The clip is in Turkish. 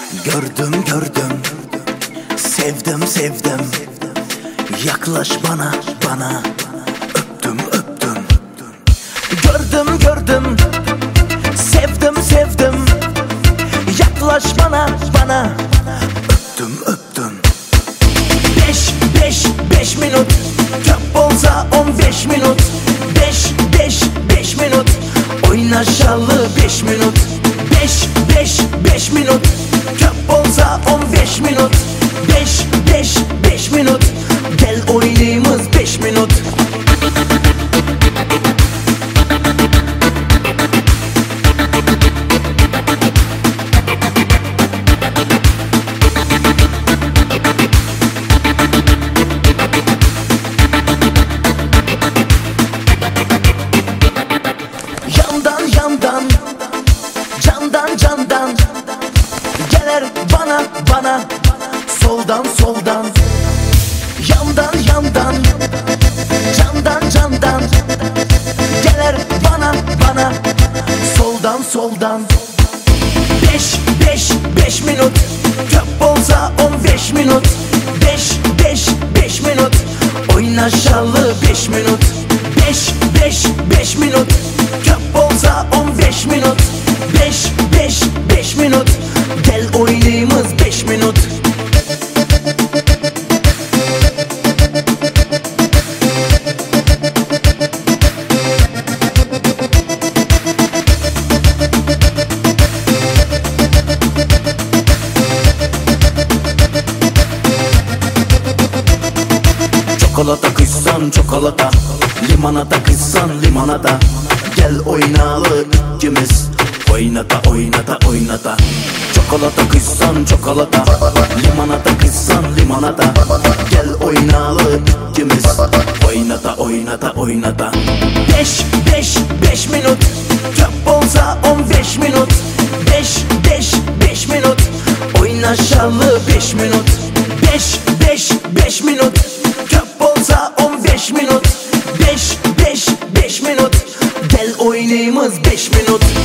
Gördüm gördüm, sevdim sevdim. Yaklaş bana bana, öptüm öptüm. Gördüm gördüm, sevdim sevdim. Yaklaş bana bana, öptüm öptüm. 5 minut, çok olsa 15 minut. 5 minut, oynaşalı 5 minut. 5 minut, çok olsa 15 minut. 5 minut, gel oynayımız 5 minut. Yandan, candan gelir bana soldan. Yandan, candan gelir bana soldan. 5 minut, çok olsa 15 minut. 5 minut, oynaşalı 5 minut. 5 minut, çok olsa 15 minut. 5 minut, gel oynayımız 5 minut. Çikolata kıysan çikolata, limonata kıysan limonata. Gel oynalı ikimiz, oynata. Çikolata kıysan çikolata, limonata kıysan limonata. Gel oynalı ikimiz, oynata. 5 minut, çok olsa 15 minut. 5 minut, oynaşalı 5 minut. 5 minut, çok olsa 15 minut. 5 minut, gel oynayımız 5 minut.